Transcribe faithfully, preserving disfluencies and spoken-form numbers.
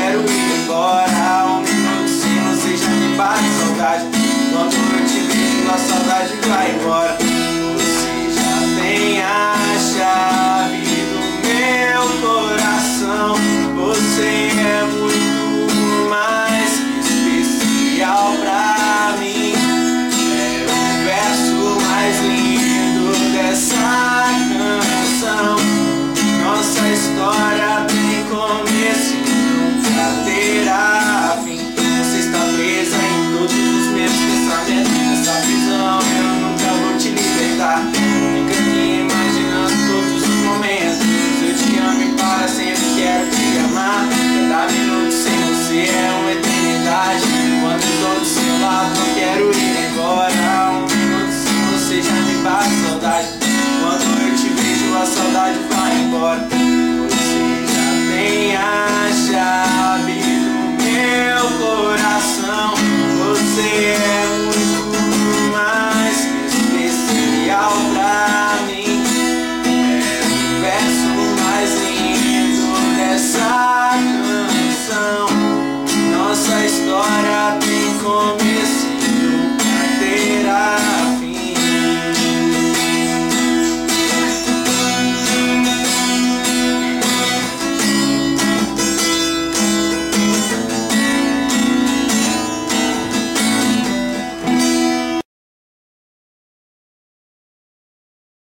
quero ir embora. Um minuto sem você já me bate saudade. Quando eu te vejo a saudade vai embora. Você já tem a chave do meu coração. Você é muito mais que especial pra mim. É o verso mais lindo dessa canção. Nossa história tem começo e nunca terá fim. Você está presa em todos os meus pensamentos. Nessa prisão eu nunca vou te libertar. Fica aqui imaginando todos os momentos. Eu te amo e para sempre quero te amar. Cada minuto sem você é uma eternidade. Quando estou do seu lado não quero ir embora. Um minuto sem você já me bate saudade. Quando eu te vejo a saudade vai embora. Você já tem a